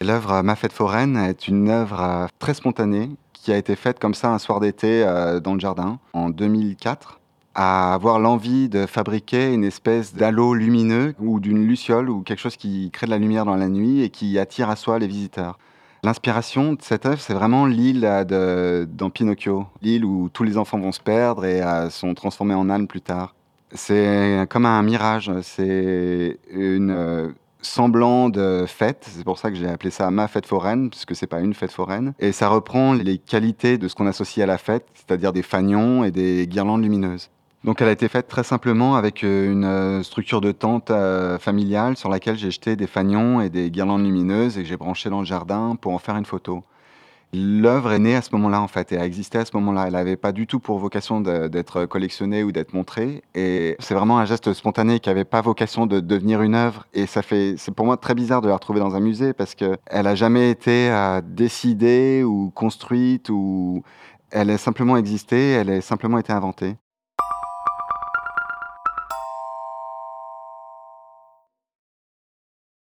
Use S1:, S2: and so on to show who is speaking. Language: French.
S1: L'œuvre Ma fête foraine est une œuvre très spontanée qui a été faite comme ça un soir d'été dans le jardin en 2004, à avoir l'envie de fabriquer une espèce d'halo lumineux ou d'une luciole ou quelque chose qui crée de la lumière dans la nuit et qui attire à soi les visiteurs. L'inspiration de cette œuvre, c'est vraiment l'île dans Pinocchio, l'île où tous les enfants vont se perdre et sont transformés en ânes plus tard. C'est comme un mirage, c'est une semblant de fête, c'est pour ça que j'ai appelé ça Ma fête foraine, puisque c'est pas une fête foraine, et ça reprend les qualités de ce qu'on associe à la fête, c'est-à-dire des fanions et des guirlandes lumineuses. Donc elle a été faite très simplement avec une structure de tente familiale sur laquelle j'ai jeté des fanions et des guirlandes lumineuses et que j'ai branché dans le jardin pour en faire une photo. L'œuvre est née à ce moment-là, en fait, et a existé à ce moment-là. Elle n'avait pas du tout pour vocation d'être collectionnée ou d'être montrée. Et c'est vraiment un geste spontané qui n'avait pas vocation de devenir une œuvre. Et c'est pour moi très bizarre de la retrouver dans un musée parce qu'elle n'a jamais été décidée ou construite ou elle a simplement existé, elle a simplement été inventée.